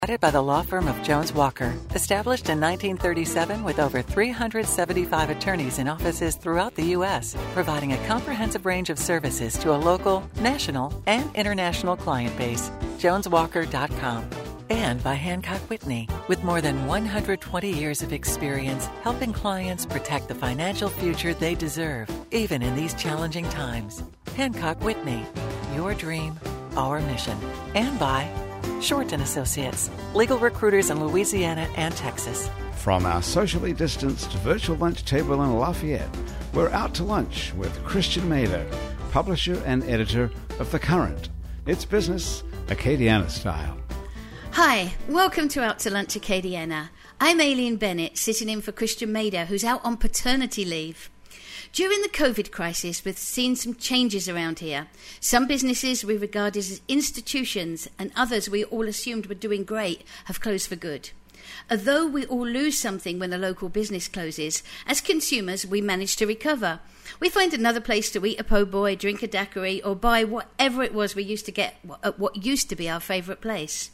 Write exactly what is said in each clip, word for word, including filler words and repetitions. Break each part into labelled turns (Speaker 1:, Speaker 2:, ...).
Speaker 1: By the law firm of Jones Walker, established in nineteen thirty-seven with over three hundred seventy-five attorneys in offices throughout the U S, providing a comprehensive range of services to a local, national, and international client base. jones walker dot com. And by Hancock Whitney, with more than one hundred twenty years of experience helping clients protect the financial future they deserve, even in these challenging times. Hancock Whitney, your dream, our mission. And by Short and Associates, legal recruiters in Louisiana and Texas.
Speaker 2: From our socially distanced virtual lunch table in Lafayette, we're out to lunch with Christian Mader, publisher and editor of The Current. It's business, Acadiana style.
Speaker 3: Hi, welcome to Out to Lunch Acadiana. I'm Aileen Bennett, sitting in for Christian Mader, who's out on paternity leave. During the COVID crisis, we've seen some changes around here. Some businesses we regarded as institutions and others we all assumed were doing great have closed for good. Although we all lose something when a local business closes, as consumers we manage to recover. We find another place to eat a po' boy, drink a daiquiri, or buy whatever it was we used to get at what used to be our favourite place.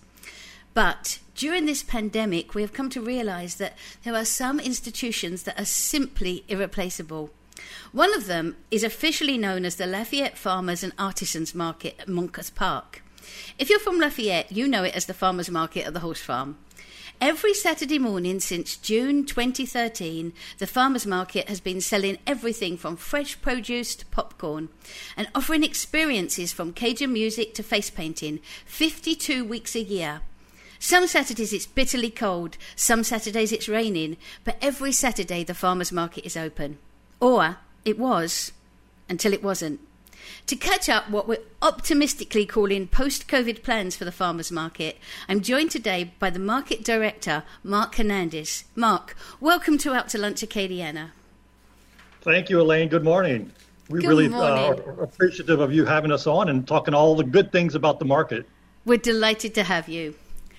Speaker 3: But during this pandemic, we have come to realise that there are some institutions that are simply irreplaceable. One of them is officially known as the Lafayette Farmers and Artisans Market at Moncus Park. If you're from Lafayette, you know it as the Farmers Market at the Horse Farm. Every Saturday morning since June twenty thirteen, the Farmers Market has been selling everything from fresh produce to popcorn and offering experiences from Cajun music to face painting, fifty-two weeks a year. Some Saturdays it's bitterly cold, some Saturdays it's raining, but every Saturday the Farmers Market is open. Or it was, until it wasn't. To catch up what we're optimistically calling post-COVID plans for the farmers market, I'm joined today by the market director, Mark Hernandez. Mark, welcome to Out to Lunch Acadiana.
Speaker 4: Thank you, Elaine. Good morning. We
Speaker 3: Good
Speaker 4: really
Speaker 3: morning.
Speaker 4: Uh, are appreciative of you having us on and talking all the good things about the market.
Speaker 3: We're delighted to have you.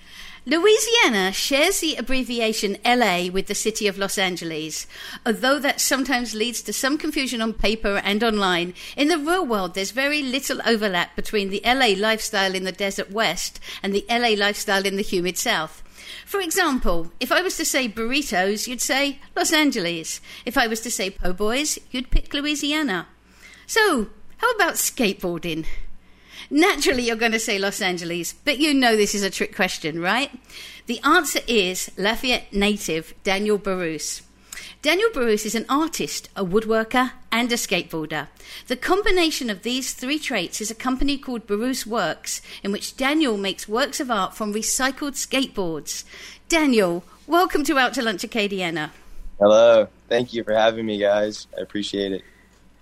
Speaker 3: Louisiana shares the abbreviation L A with the city of Los Angeles. Although that sometimes leads to some confusion on paper and online, in the real world there's very little overlap between the L A lifestyle in the desert west and the L A lifestyle in the humid south. For example, if I was to say burritos, you'd say Los Angeles. If I was to say po' boys, you'd pick Louisiana. So, how about skateboarding? Naturally, you're going to say Los Angeles, but you know this is a trick question, right? The answer is Lafayette native Daniel Barousse. Daniel Barousse is an artist, a woodworker, and a skateboarder. The combination of these three traits is a company called Barousse Works, in which Daniel makes works of art from recycled skateboards. Daniel, welcome to Out to Lunch Acadiana.
Speaker 5: Hello. Thank you for having me, guys. I appreciate it.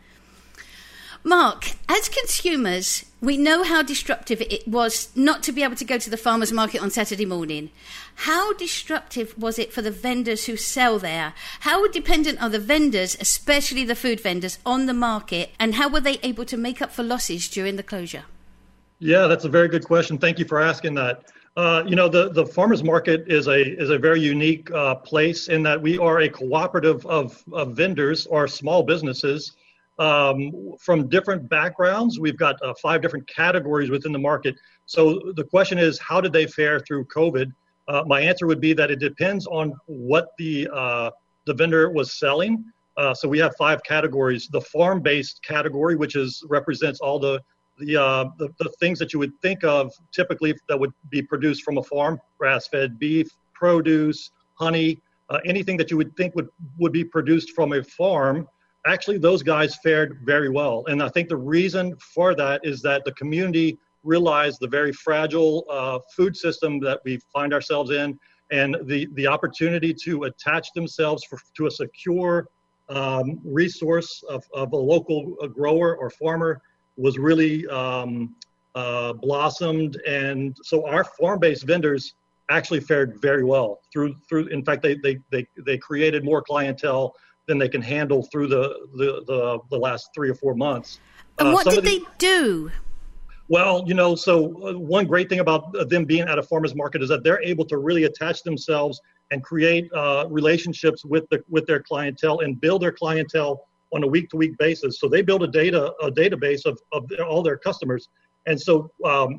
Speaker 3: Mark, as consumers, we know how disruptive it was not to be able to go to the farmers market on Saturday morning. How disruptive was it for the vendors who sell there? How dependent are the vendors, especially the food vendors, on the market, and how were they able to make up for losses during the closure?
Speaker 4: Yeah, that's a very good question. Thank you for asking that. Uh, you know, the, the farmers market is a is a very unique uh, place in that we are a cooperative of, of vendors or small businesses Um, from different backgrounds. We've got uh, five different categories within the market. So the question is, how did they fare through COVID? Uh, my answer would be that it depends on what the uh, the vendor was selling. Uh, so we have five categories. The farm-based category, which is represents all the the, uh, the the things that you would think of typically that would be produced from a farm: grass-fed beef, produce, honey, uh, anything that you would think would would be produced from a farm. Actually, those guys fared very well. And I think the reason for that is that the community realized the very fragile uh, food system that we find ourselves in, and the, the opportunity to attach themselves for, to a secure um, resource of, of a local a grower or farmer was really um, uh, blossomed. And so our farm-based vendors actually fared very well through, through. In fact, they, they, they, they created more clientele than they can handle through the the, the, the last three or four months.
Speaker 3: And what
Speaker 4: uh,
Speaker 3: did
Speaker 4: the,
Speaker 3: they do?
Speaker 4: Well, you know, so uh, one great thing about them being at a farmer's market is that they're able to really attach themselves and create uh, relationships with the with their clientele and build their clientele on a week-to-week basis. So they build a data a database of, of their, all their customers. And so um,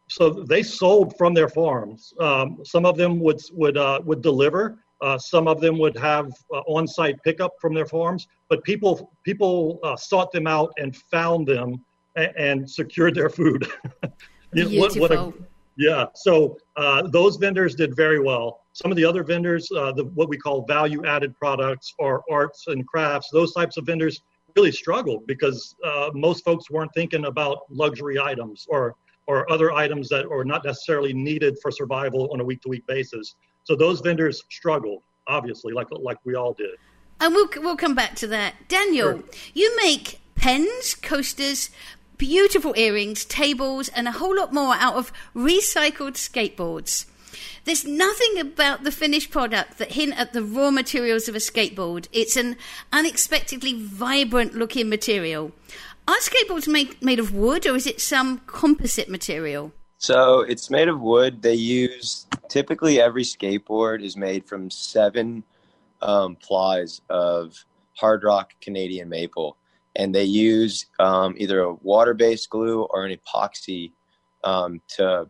Speaker 4: so they sold from their farms. Um, some of them would would uh, would deliver. Uh, some of them would have uh, on-site pickup from their farms. But people people uh, sought them out and found them and, and secured their food. You know, what, what a, yeah. So uh, those vendors did very well. Some of the other vendors, uh, the what we call value-added products or arts and crafts, those types of vendors really struggled because uh, most folks weren't thinking about luxury items or or other items that are not necessarily needed for survival on a week-to-week basis. So those vendors struggled, obviously, like like we all did.
Speaker 3: And we'll we'll come back to that. Daniel, sure. You make pens, coasters, beautiful earrings, tables, and a whole lot more out of recycled skateboards. There's nothing about the finished product that hint at the raw materials of a skateboard. It's an unexpectedly vibrant-looking material. Are skateboards made, made of wood, or is it some composite material?
Speaker 5: So it's made of wood. They use, typically every skateboard is made from seven um, plies of hard rock Canadian maple. And they use um, either a water-based glue or an epoxy um, to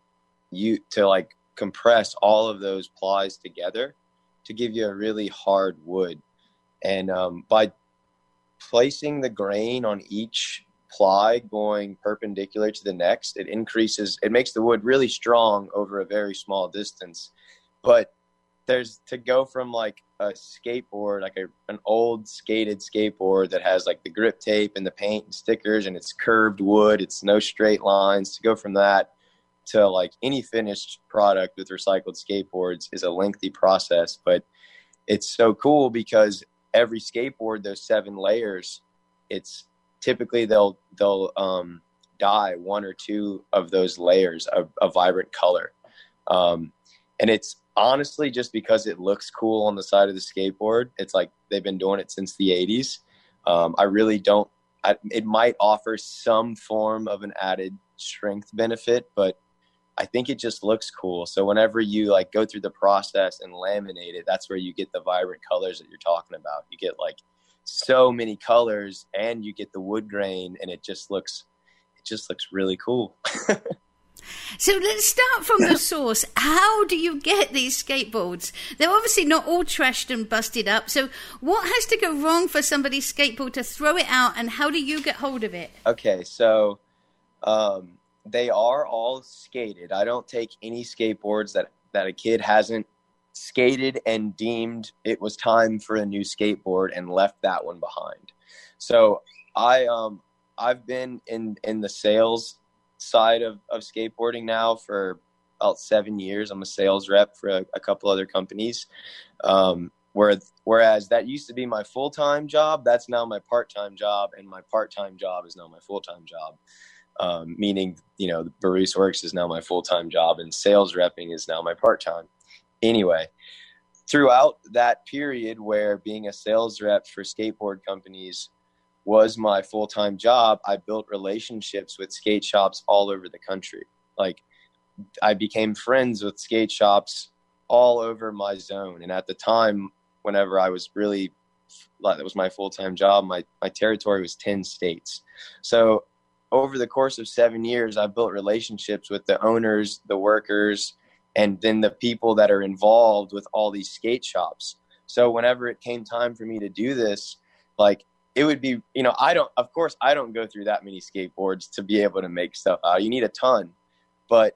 Speaker 5: you to like compress all of those plies together to give you a really hard wood. And um, by placing the grain on each ply going perpendicular to the next, it increases, it makes the wood really strong over a very small distance. But there's to go from like a skateboard, like a, an old skated skateboard that has like the grip tape and the paint and stickers and it's curved wood, it's no straight lines, to go from that to like any finished product with recycled skateboards is a lengthy process. But it's so cool because every skateboard, those seven layers, it's typically they'll they'll um, dye one or two of those layers of a vibrant color. Um, and it's honestly just because it looks cool on the side of the skateboard. It's like they've been doing it since the eighties. Um, I really don't, I, it might offer some form of an added strength benefit, but I think it just looks cool. So whenever you like go through the process and laminate it, that's where you get the vibrant colors that you're talking about. You get like so many colors and you get the wood grain and it just looks, it just looks really cool.
Speaker 3: So let's start from the source. How do you get these skateboards? They're obviously not all trashed and busted up. So what has to go wrong for somebody's skateboard to throw it out, and how do you get hold of it?
Speaker 5: Okay, so um, they are all skated. I don't take any skateboards that, that a kid hasn't skated and deemed it was time for a new skateboard and left that one behind. So I, um, I've been in, in the sales side of, of skateboarding now for about seven years. I'm a sales rep for a, a couple other companies. Um, where, whereas that used to be my full-time job, that's now my part-time job, and my part-time job is now my full-time job. Um, meaning, you know, Baruch Works is now my full-time job and sales repping is now my part-time. Anyway, throughout that period where being a sales rep for skateboard companies was my full-time job, I built relationships with skate shops all over the country. Like, I became friends with skate shops all over my zone. And at the time, whenever I was really, like, that was my full-time job, my, my territory was ten states. So over the course of seven years, I built relationships with the owners, the workers, and then the people that are involved with all these skate shops. So whenever it came time for me to do this, like, it would be, you know, I don't, of course, I don't go through that many skateboards to be able to make stuff out. You need a ton, but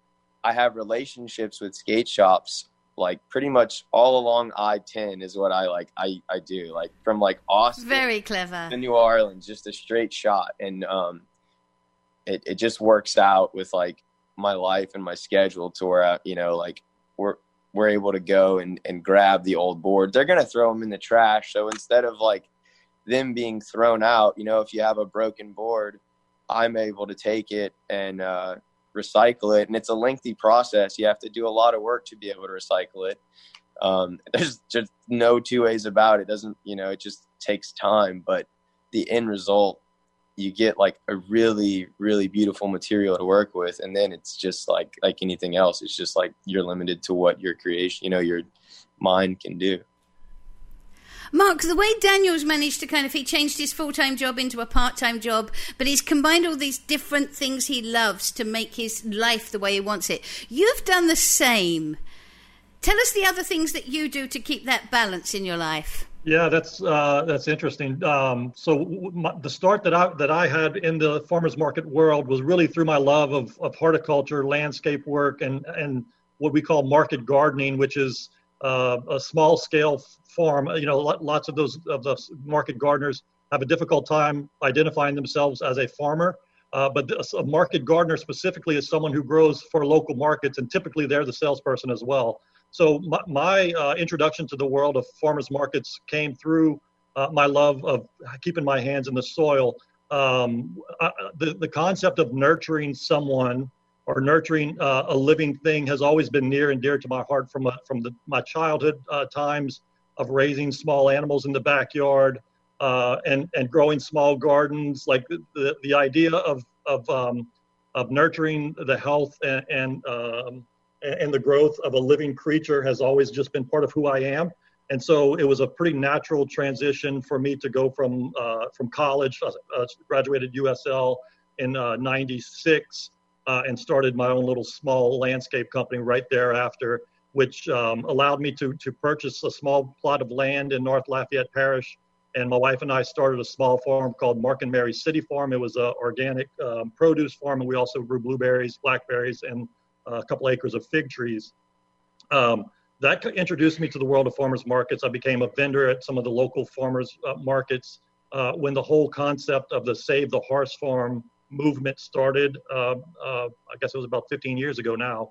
Speaker 5: I have relationships with skate shops, like pretty much all along I ten is what I like. I, I do like from like Austin,
Speaker 3: very clever,
Speaker 5: to New Orleans, just a straight shot. And, um, it, it just works out with like my life and my schedule to where, I, you know, like we're, we're able to go and, and grab the old board. They're going to throw them in the trash. So instead of like them being thrown out, you know, if you have a broken board, I'm able to take it and uh, recycle it. And it's a lengthy process. You have to do a lot of work to be able to recycle it. Um, there's just no two ways about it. It doesn't, you know, it just takes time, but the end result, you get like a really, really beautiful material to work with. And then it's just like, like anything else. It's just like, you're limited to what your creation, you know, your mind can do.
Speaker 3: Mark, the way Daniel's managed to kind of, he changed his full-time job into a part-time job, but he's combined all these different things he loves to make his life the way he wants it. You've done the same. Tell us the other things that you do to keep that balance in your life.
Speaker 4: Yeah, that's uh, that's interesting. Um, so my, the start that I that I had in the farmers market world was really through my love of, of horticulture, landscape work, and and what we call market gardening, which is uh, a small scale farm. You know, lots of those of the market gardeners have a difficult time identifying themselves as a farmer. Uh, but a market gardener specifically is someone who grows for local markets, and typically they're the salesperson as well. So my, my uh, introduction to the world of farmers markets came through uh, my love of keeping my hands in the soil. Um, uh, the, the concept of nurturing someone or nurturing uh, a living thing has always been near and dear to my heart from, a, from the, my childhood uh, times of raising small animals in the backyard uh, and, and growing small gardens. Like the, the, the idea of, of, um, of nurturing the health and, and um, and the growth of a living creature has always just been part of who I am. And so it was a pretty natural transition for me to go from uh, from college. I uh, graduated U S L in uh, ninety-six uh, and started my own little small landscape company right thereafter, which um, allowed me to to purchase a small plot of land in North Lafayette Parish. And my wife and I started a small farm called Mark and Mary City Farm. It was an organic um, produce farm, and we also grew blueberries, blackberries, and a couple acres of fig trees. Um, that introduced me to the world of farmers markets. I became a vendor at some of the local farmers uh, markets uh, when the whole concept of the Save the Horse Farm movement started. Uh, uh, I guess it was about fifteen years ago now.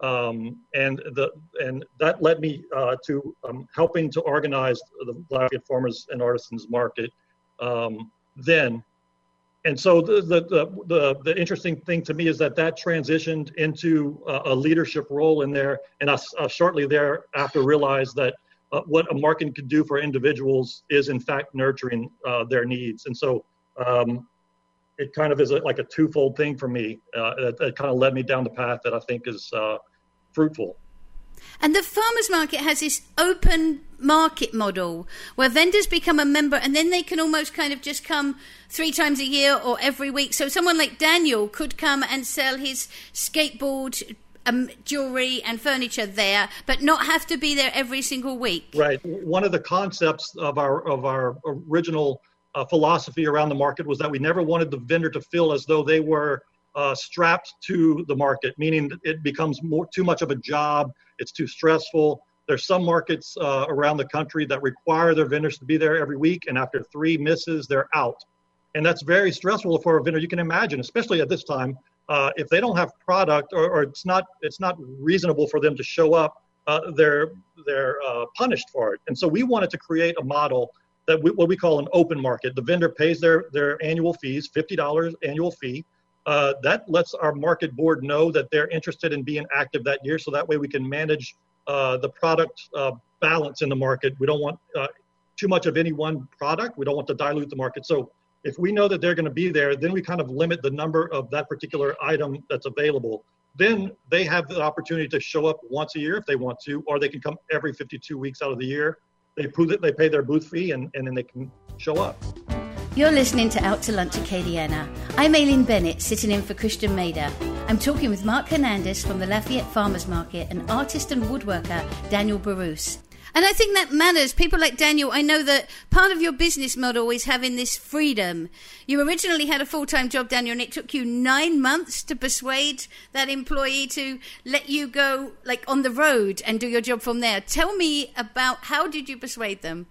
Speaker 4: Um, and the and that led me uh, to um, helping to organize the Lafayette Farmers and Artisans Market um, then. And so the, the the the the interesting thing to me is that that transitioned into a, a leadership role in there, and I uh, shortly thereafter realized that uh, what a market could do for individuals is in fact nurturing uh, their needs. And so um, it kind of is a, like a twofold thing for me. Uh, it, it kind of led me down the path that I think is uh, fruitful.
Speaker 3: And the farmers market has this open market model where vendors become a member and then they can almost kind of just come three times a year or every week. So someone like Daniel could come and sell his skateboard, um, jewelry and furniture there, but not have to be there every single week.
Speaker 4: Right. One of the concepts of our of our original uh, philosophy around the market was that we never wanted the vendor to feel as though they were uh, strapped to the market, meaning it becomes more too much of a job. It's too stressful. There's some markets uh, around the country that require their vendors to be there every week, and after three misses, they're out. And that's very stressful for a vendor. You can imagine, especially at this time, uh, if they don't have product or, or it's not it's not reasonable for them to show up, uh, they're they're uh, punished for it. And so we wanted to create a model that we, what we call an open market. The vendor pays their their annual fees, fifty dollars annual fee. Uh, that lets our market board know that they're interested in being active that year, so that way we can manage uh, the product uh, balance in the market. We don't want uh, too much of any one product. We don't want to dilute the market. So if we know that they're going to be there, then we kind of limit the number of that particular item that's available. Then they have the opportunity to show up once a year if they want to, or they can come every fifty-two weeks out of the year. They prove that they pay their booth fee, and, and then they can show up.
Speaker 3: You're listening to Out to Lunch Acadiana. I'm Aileen Bennett, sitting in for Christian Mader. I'm talking with Mark Hernandez from the Lafayette Farmers Market and artist and woodworker Daniel Barousse. And I think that matters. People like Daniel, I know that part of your business model is having this freedom. You originally had a full-time job, Daniel, and it took you nine months to persuade that employee to let you go like on the road and do your job from there. Tell me about how did you persuade them?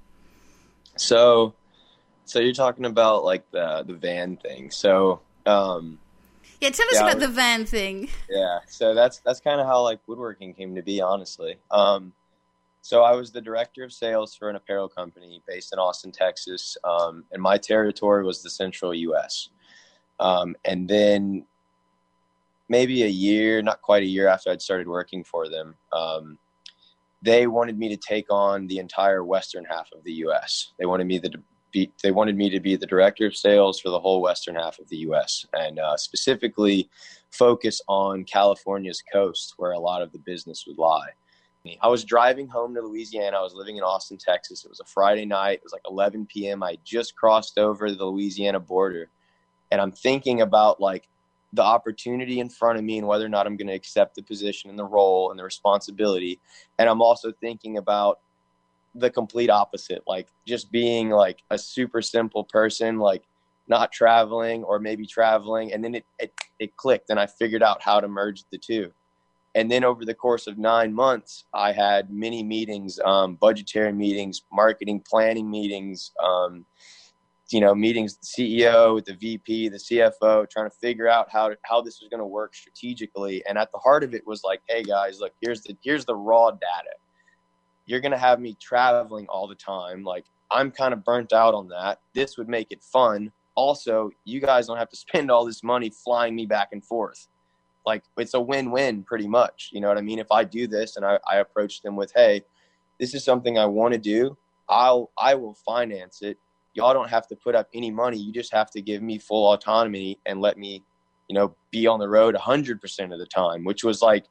Speaker 5: So... So you're talking about like the the van thing. So um,
Speaker 3: yeah, tell us
Speaker 5: yeah,
Speaker 3: about the van thing.
Speaker 5: Yeah, so that's that's kind of how like woodworking came to be, honestly. Um, so I was the director of sales for an apparel company based in Austin, Texas, um, and my territory was the central U S. Um, and then maybe a year, not quite a year after I'd started working for them, um, they wanted me to take on the entire western half of the U S. They wanted me to Be, they wanted me to be the director of sales for the whole western half of the U S and uh, specifically focus on California's coast where a lot of the business would lie. I was driving home to Louisiana. I was living in Austin, Texas. It was a Friday night. It was like eleven p.m. I just crossed over the Louisiana border. And I'm thinking about like the opportunity in front of me and whether or not I'm going to accept the position and the role and the responsibility. And I'm also thinking about the complete opposite, like just being like a super simple person, like not traveling or maybe traveling. And then it, it, it clicked and I figured out how to merge the two. And then over the course of nine months, I had many meetings, um, budgetary meetings, marketing planning meetings, um, you know, meetings with the C E O, with the V P, the C F O, trying to figure out how to, how this was going to work strategically. And at the heart of it was like, hey guys, look, here's the here's the raw data. You're going to have me traveling all the time. Like, I'm kind of burnt out on that. This would make it fun. Also, you guys don't have to spend all this money flying me back and forth. Like, it's a win-win pretty much. You know what I mean? If I do this and I, I approach them with, hey, this is something I want to do, I'll I will finance it. Y'all don't have to put up any money. You just have to give me full autonomy and let me, you know, be on the road one hundred percent of the time, which was like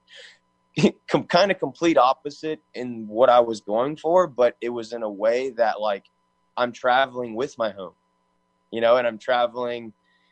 Speaker 5: kind of complete opposite in what I was going for. But it was in a way that like I'm traveling with my home, you know, and I'm traveling,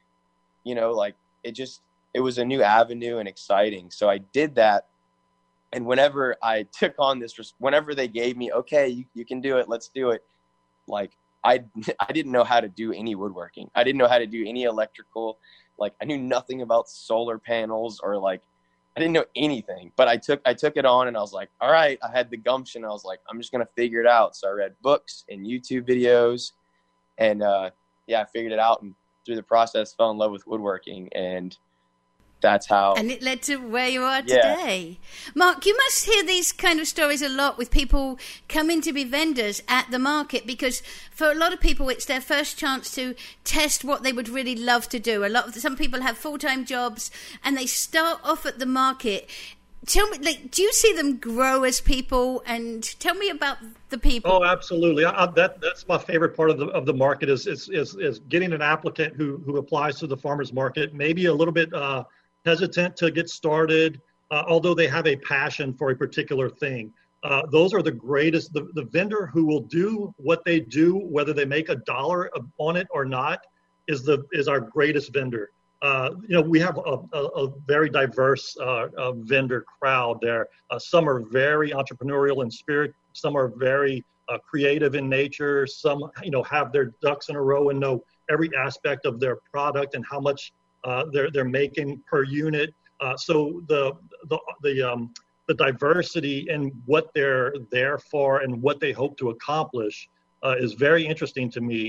Speaker 5: you know, like it just, it was a new avenue and exciting. So I did that. And whenever I took on this, whenever they gave me, okay, you, you can do it, let's do it. Like, I, I didn't know how to do any woodworking. I didn't know how to do any electrical. Like, I knew nothing about solar panels or like, I didn't know anything, but I took, I took it on and I was like, all right, I had the gumption. I was like, I'm just going to figure it out. So I read books and YouTube videos and, uh, yeah, I figured it out, and through the process fell in love with woodworking, and that's how.
Speaker 3: And it led to where you are
Speaker 5: Yeah.
Speaker 3: today. Mark, you must hear these kind of stories a lot with people coming to be vendors at the market, because for a lot of people, it's their first chance to test what they would really love to do. A lot of some people have full-time jobs and they start off at the market. Tell me, like, do you see them grow as people? And tell me about the people.
Speaker 4: Oh, absolutely. I, I, that that's my favorite part of the of the market is is is, is getting an applicant who who applies to the farmers market, maybe a little bit uh, hesitant to get started, uh, although they have a passion for a particular thing. Uh, those are the greatest. The, the vendor who will do what they do, whether they make a dollar on it or not, is the is our greatest vendor. Uh, you know, we have a, a, a very diverse uh, uh, vendor crowd there. Uh, some are very entrepreneurial in spirit. Some are very uh, creative in nature. Some, you know, have their ducks in a row and know every aspect of their product and how much uh, they're they're making per unit. Uh, so the the the um, the diversity in what they're there for and what they hope to accomplish uh, is very interesting to me.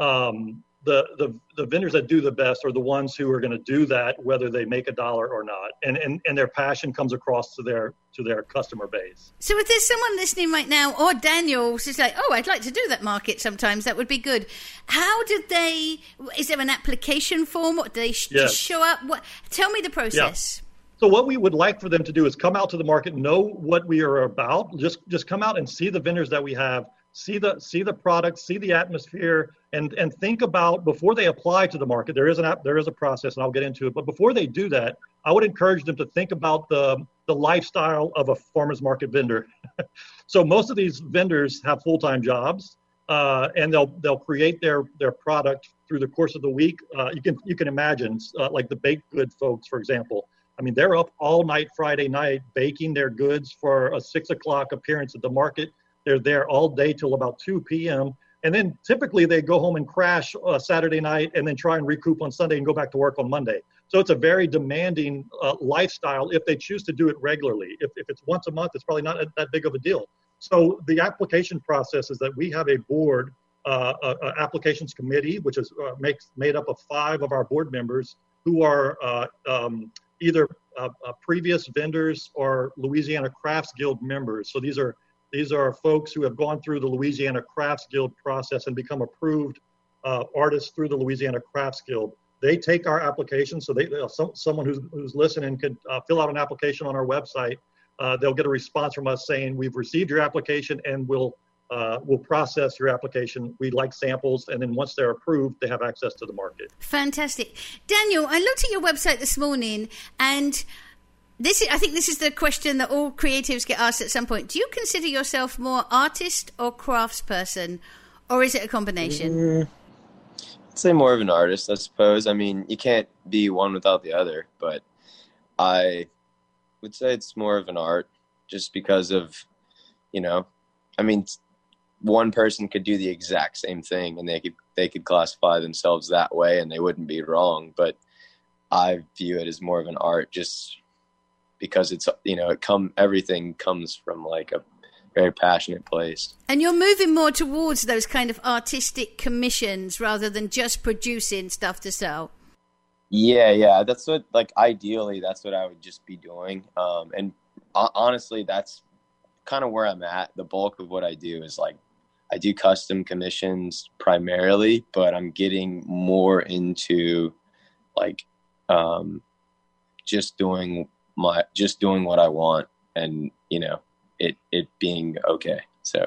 Speaker 4: Um, The, the the vendors that do the best are the ones who are going to do that, whether they make a dollar or not, and, and and their passion comes across to their to their customer base.
Speaker 3: So if there's someone listening right now, or Daniel, who's like, oh, I'd like to do that market sometimes, that would be good. How did they, is there an application form? What, do they sh-
Speaker 4: Yes.
Speaker 3: just show up? What? Tell me the process.
Speaker 4: Yeah. So what we would like for them to do is come out to the market, know what we are about, just just come out and see the vendors that we have, see the see the product, see the atmosphere, and and think about, before they apply to the market, there is an app, there is a process, and I'll get into it. But before they do that, I would encourage them to think about the the lifestyle of a farmers market vendor. So most of these vendors have full-time jobs, uh, and they'll they'll create their their product through the course of the week. Uh, you can you can imagine, uh, like the baked good folks, for example. I mean, they're up all night Friday night baking their goods for a six o'clock appearance at the market. They're there all day till about two p.m. And then typically they go home and crash uh, Saturday night and then try and recoup on Sunday and go back to work on Monday. So it's a very demanding uh, lifestyle if they choose to do it regularly. If, if it's once a month, it's probably not that big of a deal. So the application process is that we have a board, uh, a, a applications committee, which is uh, makes made up of five of our board members who are uh, um, either uh, uh, previous vendors or Louisiana Crafts Guild members. So these are These are folks who have gone through the Louisiana Crafts Guild process and become approved uh, artists through the Louisiana Crafts Guild. They take our application, so they uh, some, someone who's, who's listening could uh, fill out an application on our website. Uh, they'll get a response from us saying, we've received your application and we'll, uh, we'll process your application. We'd like samples, and then once they're approved, they have access to the market.
Speaker 3: Fantastic. Daniel, I looked at your website this morning, and This is, I think this is the question that all creatives get asked at some point. Do you consider yourself more artist or craftsperson, or is it a combination?
Speaker 5: Mm, I'd say more of an artist, I suppose. I mean, you can't be one without the other, but I would say it's more of an art just because of, you know, I mean, one person could do the exact same thing and they could they could classify themselves that way and they wouldn't be wrong. But I view it as more of an art just because it's, you know, it come everything comes from like a very passionate place.
Speaker 3: And you're moving more towards those kind of artistic commissions rather than just producing stuff to sell.
Speaker 5: Yeah, yeah. That's what, like, ideally, that's what I would just be doing. Um, and uh, honestly, that's kind of where I'm at. The bulk of what I do is like, I do custom commissions primarily, but I'm getting more into like, um, just doing my, just doing what I want and, you know, it, it being okay. So,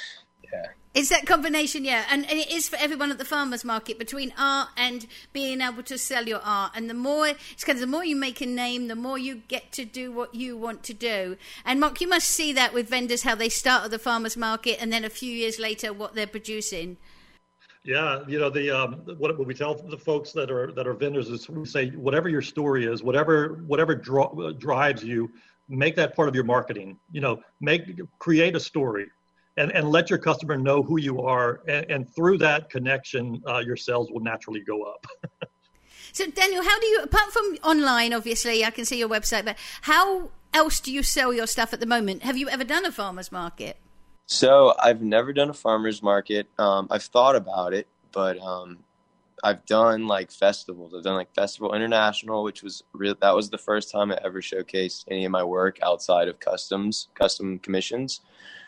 Speaker 5: yeah.
Speaker 3: It's that combination, yeah. And, and it is for everyone at the farmers market between art and being able to sell your art. And the more, it's kind of the more you make a name, the more you get to do what you want to do. And Mark, you must see that with vendors, how they start at the farmers market and then a few years later what they're producing.
Speaker 4: Yeah, you know, the um, what, what we tell the folks that are that are vendors is we say whatever your story is, whatever whatever dro- drives you, make that part of your marketing. You know, make create a story. And, and let your customer know who you are. And, and through that connection, uh, your sales will naturally go up.
Speaker 3: So, Daniel, how do you, apart from online, obviously, I can see your website, but how else do you sell your stuff at the moment? Have you ever done a farmer's market?
Speaker 5: So I've never done a farmer's market. Um, I've thought about it, but um, I've done like festivals. I've done like Festival International, which was real. That was the first time I ever showcased any of my work outside of customs, custom commissions.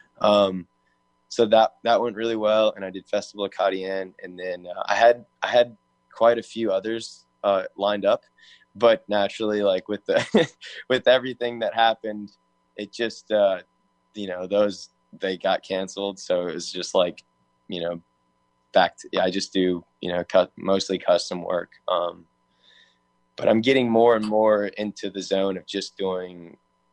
Speaker 5: Um, So that, that went really well. And I did Festival Acadienne. And then uh, I had, I had quite a few others uh, lined up, but naturally, like with the, with everything that happened, it just, uh, you know, those, they got canceled. So it was just like, you know, back to, yeah, I just do, you know, cut, mostly custom work. Um, but I'm getting more and more into the zone of just doing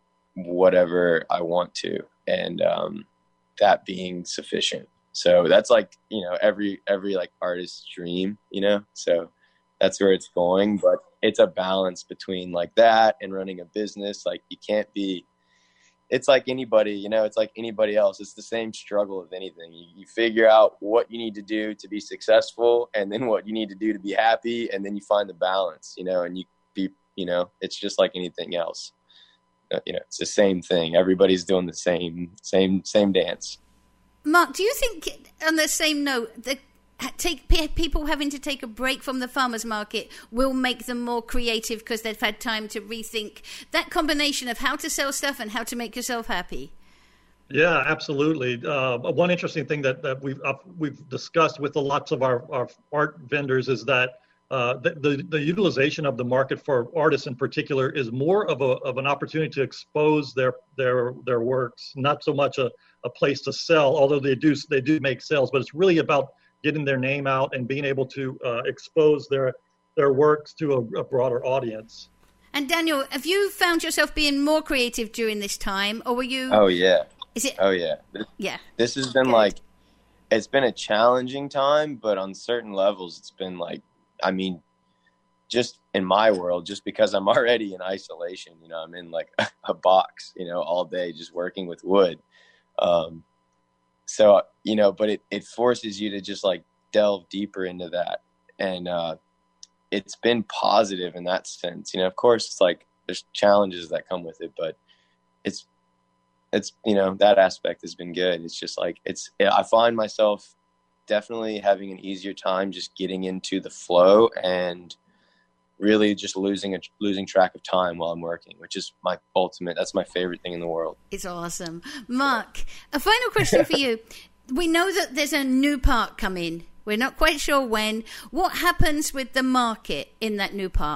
Speaker 5: whatever I want to. And, um, that being sufficient. So that's like, you know, every, every like artist's dream, you know, so that's where it's going, but it's a balance between like that and running a business. Like you can't be, it's like anybody, you know, it's like anybody else. It's the same struggle of anything. You, you figure out what you need to do to be successful and then what you need to do to be happy. And then you find the balance, you know, and you be, you know, it's just like anything else. You know, it's the same thing. Everybody's doing the same, same, same dance.
Speaker 3: Mark, do you think, on the same note, that take people having to take a break from the farmers market will make them more creative because they've had time to rethink that combination of how to sell stuff and how to make yourself happy?
Speaker 4: Yeah, absolutely. Uh, one interesting thing that, that we've uh, we've discussed with the lots of our, our art vendors is that Uh, the, the the utilization of the market for artists in particular is more of a of an opportunity to expose their their their works, not so much a, a place to sell. Although they do they do make sales, but it's really about getting their name out and being able to uh, expose their their works to a, a broader audience.
Speaker 3: And Daniel, have you found yourself being more creative during this time, or were you?
Speaker 5: Oh yeah.
Speaker 3: Is it?
Speaker 5: Oh yeah. This,
Speaker 3: yeah.
Speaker 5: This has been
Speaker 3: Good.
Speaker 5: like, it's been a challenging time, but on certain levels, it's been like. I mean, just in my world, just because I'm already in isolation, you know, I'm in like a box, you know, all day just working with wood. Um, so, you know, but it, it forces you to just like delve deeper into that. And uh, it's been positive in that sense. You know, of course, it's like there's challenges that come with it, but it's, it's, you know, that aspect has been good. It's just like, it's, I find myself definitely having an easier time just getting into the flow and really just losing a, losing track of time while I'm working, which is my ultimate, that's my favorite thing in the world.
Speaker 3: It's awesome. Mark, a final question for you. We know that there's a new park coming. We're not quite sure when. What happens with the market in that new park?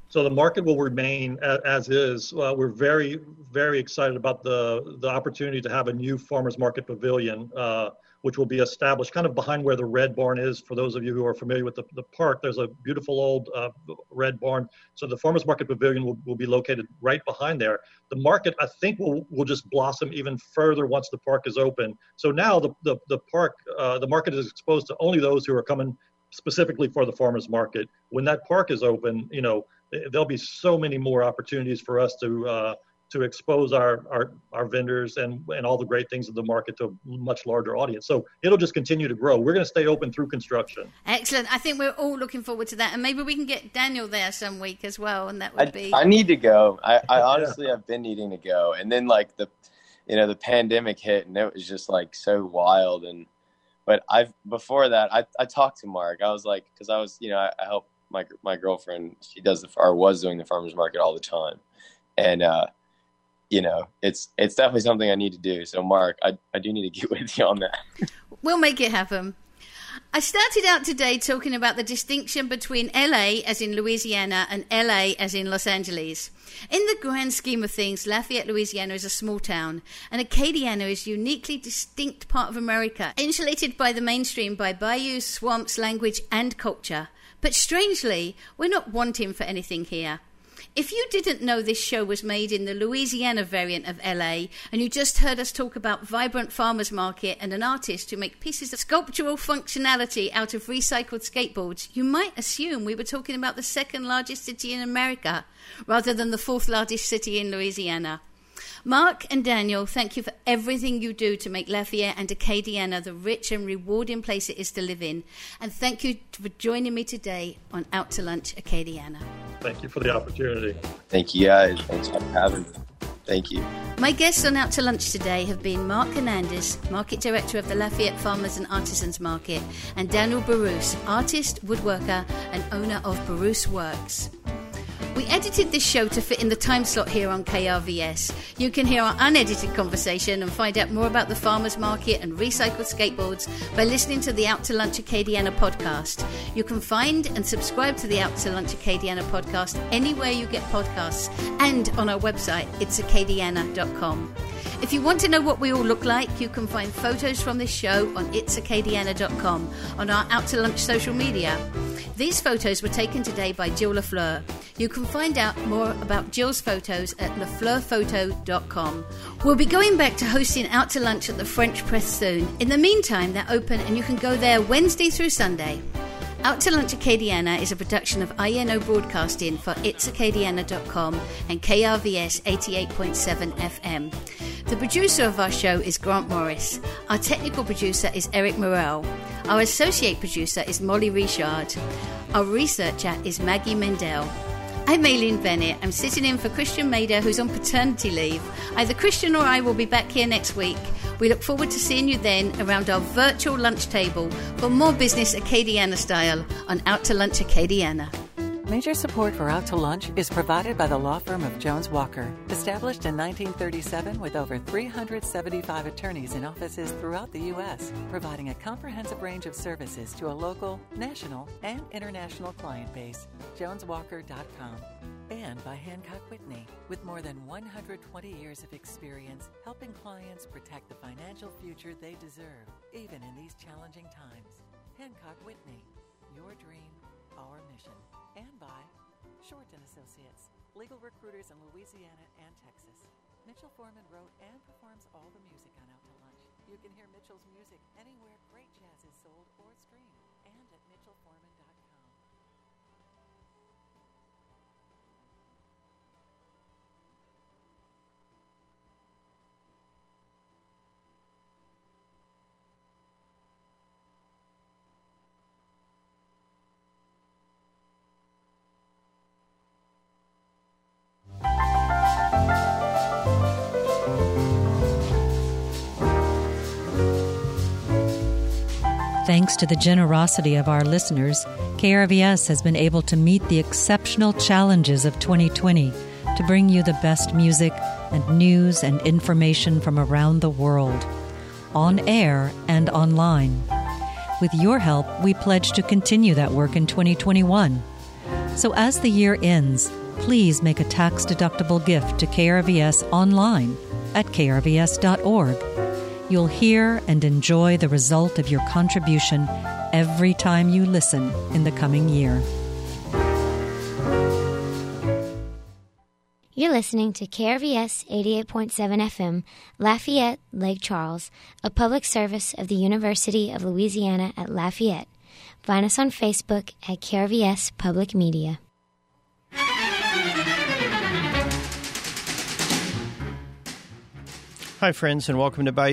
Speaker 4: So the market will remain as, as is. Uh, we're very, very excited about the, the opportunity to have a new farmers market pavilion, uh, which will be established kind of behind where the Red Barn is. For those of you who are familiar with the, the park, there's a beautiful old uh, Red Barn. So the farmers market pavilion will, will be located right behind there. The market, I think, will, will just blossom even further once the park is open. So now the, the, the park, uh, the market is exposed to only those who are coming specifically for the farmers market. When that park is open, you know, there'll be so many more opportunities for us to uh, to expose our, our our vendors and and all the great things of the market to a much larger audience. So it'll just continue to grow. We're going to stay open through construction.
Speaker 3: Excellent. I think we're all looking forward to that, and maybe we can get Daniel there some week as well. And that would
Speaker 5: I,
Speaker 3: be.
Speaker 5: I need to go. I, I honestly have been needing to go, and then like the, you know, the pandemic hit, and it was just like so wild. And but I've before that, I I talked to Mark. I was like, because I was, you know, I, I help my my girlfriend. She does the or was doing the farmers market all the time, and. uh You know, it's it's definitely something I need to do. So, Mark, I, I do need to get with you on that.
Speaker 3: We'll make it happen. I started out today talking about the distinction between L A, as in Louisiana, and L A, as in Los Angeles. In the grand scheme of things, Lafayette, Louisiana is a small town, and Acadiana is a uniquely distinct part of America, insulated by the mainstream by bayous, swamps, language, and culture. But strangely, we're not wanting for anything here. If you didn't know this show was made in the Louisiana variant of L A, and you just heard us talk about vibrant farmers market and an artist who make pieces of sculptural functionality out of recycled skateboards, you might assume we were talking about the second largest city in America, rather than the fourth largest city in Louisiana. Mark and Daniel, thank you for everything you do to make Lafayette and Acadiana the rich and rewarding place it is to live in. And thank you for joining me today on Out to Lunch Acadiana.
Speaker 4: Thank you for the opportunity.
Speaker 5: Thank you, guys. Thanks for having me. Thank you.
Speaker 3: My guests on Out to Lunch today have been Mark Hernandez, Market Director of the Lafayette Farmers and Artisans Market, and Daniel Baruch, artist, woodworker, and owner of Baruch Works. We edited this show to fit in the time slot here on K R V S. You can hear our unedited conversation and find out more about the farmers market and recycled skateboards by listening to the Out to Lunch Acadiana podcast. You can find and subscribe to the Out to Lunch Acadiana podcast anywhere you get podcasts and on our website, its acadiana dot com. If you want to know what we all look like, you can find photos from this show on its acadiana dot com on our Out to Lunch social media. These photos were taken today by Jill LaFleur. You can find out more about Jill's photos at la fleur photo dot com. We'll be going back to hosting Out to Lunch at the French Press soon. In the meantime, they're open and you can go there Wednesday through Sunday. Out to Lunch Acadiana is a production of I N O Broadcasting for its acadiana dot com and K R V S eighty-eight point seven F M. The producer of our show is Grant Morris. Our technical producer is Eric Morrell. Our associate producer is Molly Richard. Our researcher is Maggie Mendel. I'm Aileen Bennett. I'm sitting in for Christian Mader, who's on paternity leave. Either Christian or I will be back here next week. We look forward to seeing you then around our virtual lunch table for more business Acadiana style on Out to Lunch Acadiana.
Speaker 1: Major support for Out to Lunch is provided by the law firm of Jones Walker, established in nineteen thirty-seven with over three hundred seventy-five attorneys in offices throughout the U S, providing a comprehensive range of services to a local, national, and international client base. jones walker dot com. And by Hancock Whitney, with more than one hundred twenty years of experience helping clients protect the financial future they deserve, even in these challenging times. Hancock Whitney, your dream, our mission. And by Shorten Associates, legal recruiters in Louisiana and Texas. Mitchell Foreman wrote and performs all the music on Out to Lunch. You can hear Mitchell's music anywhere great jazz is sold or streamed, and at mitchell foreman dot com.
Speaker 6: Thanks to the generosity of our listeners, K R V S has been able to meet the exceptional challenges of twenty twenty to bring you the best music and news and information from around the world, on air and online. With your help, we pledge to continue that work in twenty twenty-one. So as the year ends, please make a tax-deductible gift to K R V S online at k r v s dot org. You'll hear and enjoy the result of your contribution every time you listen in the coming year.
Speaker 7: You're listening to K R V S eighty-eight point seven F M, Lafayette, Lake Charles, a public service of the University of Louisiana at Lafayette. Find us on Facebook at K R V S Public Media.
Speaker 8: Hi, friends, and welcome to Bayou